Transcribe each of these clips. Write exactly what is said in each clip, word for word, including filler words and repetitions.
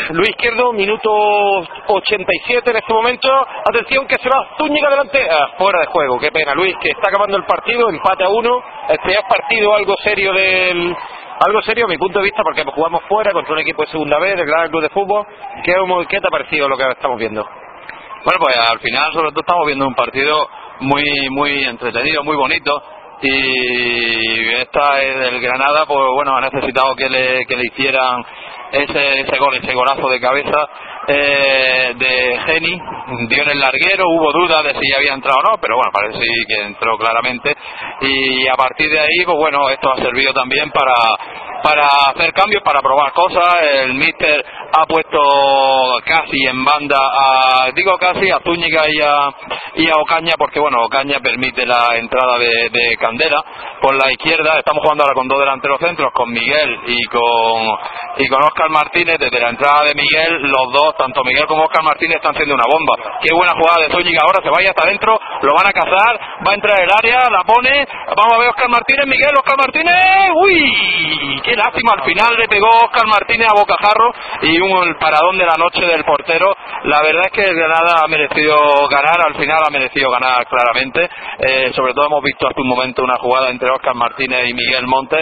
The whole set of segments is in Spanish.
Luis Izquierdo, minuto ochenta y siete en este momento. Atención que se va Zúñiga delante. Ah, fuera de juego, qué pena, Luis, que está acabando el partido, empate a uno. Este es partido algo serio del... Algo serio a mi punto de vista, porque jugamos fuera contra un equipo de segunda B, del Gran Club de Fútbol. ¿Qué, ¿Qué te ha parecido lo que estamos viendo? Bueno, pues al final sobre todo estamos viendo un partido muy muy entretenido, muy bonito. Y esta es del Granada, pues bueno, ha necesitado que le, que le hicieran ese, ese gol, ese golazo de cabeza eh, de Geni. Dio en el larguero, hubo dudas de si había entrado o no, pero bueno, parece que entró claramente. Y a partir de ahí, pues bueno, esto ha servido también para para hacer cambios, para probar cosas. El míster ha puesto casi en banda a, digo casi, a Zúñiga y a, y a Ocaña, porque bueno, Ocaña permite la entrada de, de Candela por la izquierda. Estamos jugando ahora con dos delanteros centros, con Miguel y con y con Óscar Martínez. Desde la entrada de Miguel, los dos, tanto Miguel como Óscar Martínez, están haciendo una bomba. Qué buena jugada de Zúñiga, ahora se vaya hasta adentro, lo van a cazar, va a entrar el área, la pone, vamos a ver Óscar Martínez, Miguel, Óscar Martínez, uy, qué lástima, al final le pegó Óscar Martínez a bocajarro y un el paradón de la noche del portero. La verdad es que el Granada ha merecido ganar, al final ha merecido ganar claramente. Eh, sobre todo hemos visto hace un momento una jugada entre Óscar Martínez y Miguel Montes,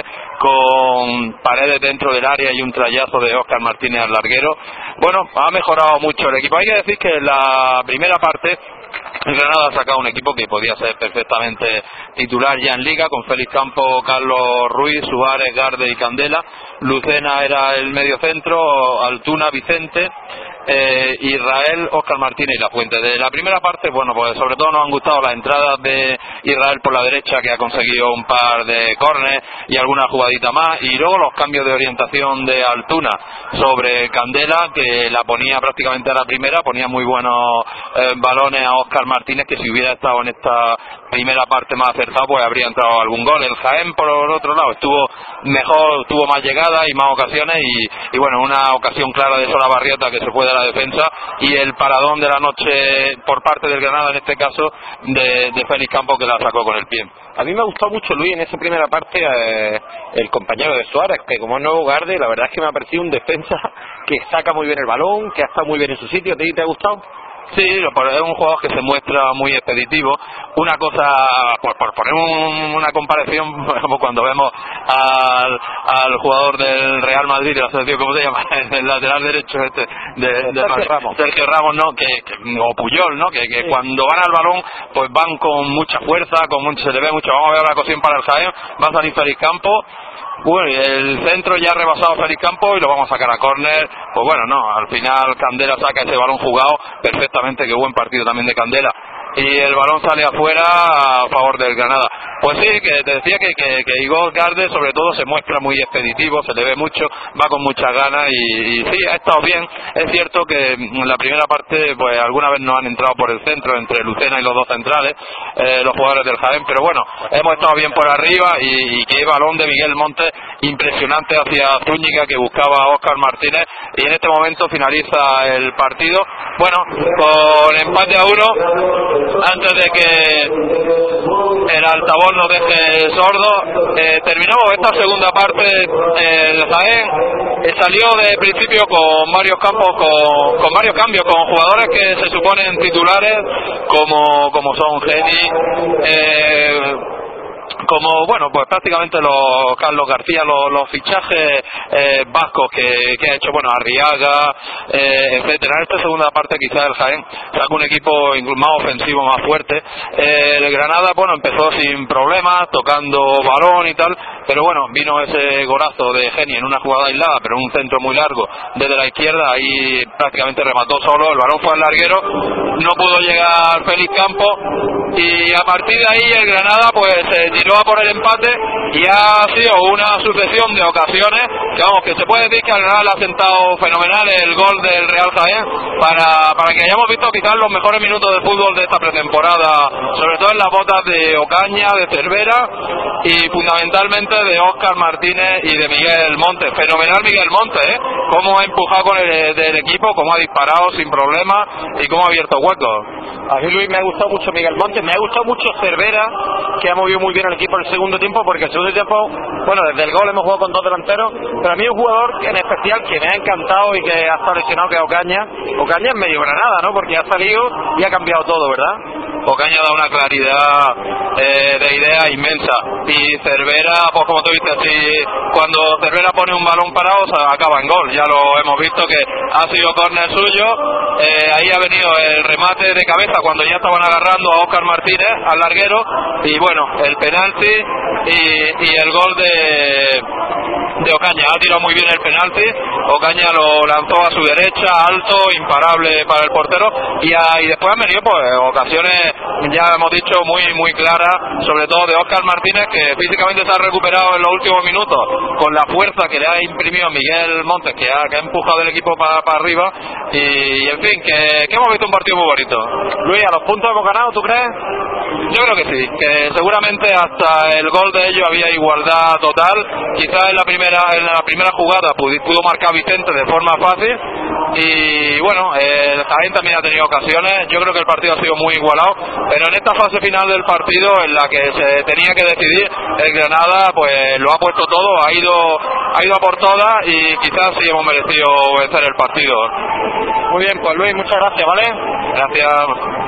con Paredes dentro del área y un trayazo de Óscar Martínez al larguero. Bueno, ha mejorado mucho el equipo. Hay que decir que en la primera parte el Granada ha sacado un equipo que podía ser perfectamente titular ya en Liga, con Félix Campos, Carlos Ruiz, Suárez, Garde y Candela. Lucena era el medio centro, Altuna, Vicente, eh, Israel, Óscar Martínez y La Fuente. De la primera parte, bueno, pues sobre todo nos han gustado las entradas de Israel por la derecha, que ha conseguido un par de córner y alguna jugadita más, y luego los cambios de orientación de Altuna sobre Candela, que la ponía prácticamente a la primera, ponía muy buenos eh, balones a Óscar Martínez, que si hubiera estado en esta primera parte más acertado, pues habría entrado algún gol. El Jaén, por otro lado, estuvo mejor, tuvo más llegada y más ocasiones, y, y bueno, una ocasión clara de Sola Barrieta que se fue de la defensa, y el paradón de la noche por parte del Granada, en este caso de, de Félix Campos, que la sacó con el pie. A mí me ha gustado mucho, Luis, en esa primera parte eh, el compañero de Suárez, que como es nuevo Garde, la verdad es que me ha parecido un defensa que saca muy bien el balón, que ha estado muy bien en su sitio. ¿A ti te ha gustado? Sí, es un jugador que se muestra muy expeditivo. Una cosa, por, por poner un, una comparación, como cuando vemos al, al jugador del Real Madrid, de la selección, ¿cómo se llama? El lateral derecho este de, de Sergio Madrid, Ramos, Sergio Ramos, ¿no? Que, que, o Puyol, ¿no? Que, que sí, cuando van al balón, pues van con mucha fuerza, con mucho, se le ve mucho. Vamos a ver la ocasión para el Jaén, va a salir Félix Campos. Bueno, el centro ya ha rebasado a Félix Campos y lo vamos a sacar a córner. Pues bueno, no, al final Candela saca ese balón jugado perfectamente, que buen partido también de Candela, y el balón sale afuera a favor del Granada. Pues sí, que te decía que, que, que Igor Garde sobre todo se muestra muy expeditivo, se le ve mucho, va con muchas ganas y, y sí, ha estado bien. Es cierto que en la primera parte pues alguna vez no han entrado por el centro entre Lucena y los dos centrales, eh, los jugadores del Jaén, pero bueno, hemos estado bien por arriba, y, y qué balón de Miguel Montes impresionante hacia Zúñiga, que buscaba a Óscar Martínez, y en este momento finaliza el partido, bueno, con empate a uno, antes de que el altavoz nos deje sordo. Eh, terminamos esta segunda parte. El Jaén eh, salió de principio con varios campos, con, con varios cambios, con jugadores que se suponen titulares, como, como son Geni, eh, como bueno, pues prácticamente los Carlos García, los, los fichajes eh, vascos que, que ha hecho, bueno, Arriaga, eh, etcétera. En esta segunda parte quizás el Jaén saca un equipo más ofensivo, más fuerte. Eh, el Granada, bueno, empezó sin problemas, tocando balón y tal, pero bueno, vino ese golazo de Geni en una jugada aislada, pero un centro muy largo desde la izquierda, ahí prácticamente remató solo, el balón fue al larguero, no pudo llegar Félix Campos, y a partir de ahí el Granada pues se tiró a por el empate, y ha sido una sucesión de ocasiones que, vamos, que se puede decir que al Granada le ha sentado fenomenal el gol del Real Jaén para, para que hayamos visto quizás los mejores minutos de fútbol de esta pretemporada, sobre todo en las botas de Ocaña, de Cervera y fundamentalmente de Óscar Martínez y de Miguel Montes. Fenomenal Miguel Montes, ¿eh? Cómo ha empujado con el del equipo, cómo ha disparado sin problemas y cómo ha abierto huecos. A mí, Luis, me ha gustado mucho Miguel Montes, me ha gustado mucho Cervera, que ha movido muy bien el equipo en el segundo tiempo, porque el segundo tiempo, bueno, desde el gol hemos jugado con dos delanteros, pero a mí un jugador en especial que me ha encantado y que ha estado lesionado, que es Ocaña. Ocaña es medio Granada, ¿no? Porque ha salido y ha cambiado todo, ¿verdad? Ocaña da una claridad eh, de idea inmensa, y Cervera, pues como tú dices, si cuando Cervera pone un balón parado se acaba en gol, ya lo hemos visto que ha sido córner suyo, eh, ahí ha venido el remate de cabeza cuando ya estaban agarrando a Óscar Martínez, al larguero, y bueno, el penalti y, y el gol de, de Ocaña. Ha tirado muy bien el penalti, Ocaña lo lanzó a su derecha, alto, imparable para el portero, y, a, y después han venido pues ocasiones, ya hemos dicho, muy muy claras, sobre todo de Óscar Martínez, que físicamente se ha recuperado en los últimos minutos con la fuerza que le ha imprimido Miguel Montes, que ha, que ha empujado el equipo para, para arriba, y, y en fin, que, que hemos visto un partido muy bonito. Luis, ¿a los puntos hemos ganado, tú crees? Yo creo que sí, que seguramente hasta el gol de ellos había igualdad total. Quizás en la primera en la primera jugada pudo, pudo marcar Vicente de forma fácil, y bueno, el Jaén también ha tenido ocasiones. Yo creo que el partido ha sido muy igualado, pero en esta fase final del partido, en la que se tenía que decidir, el Granada pues lo ha puesto todo, ha ido ha ido a por todas, y quizás sí hemos merecido vencer el partido. Muy bien, pues Luis, muchas gracias, ¿vale? Gracias.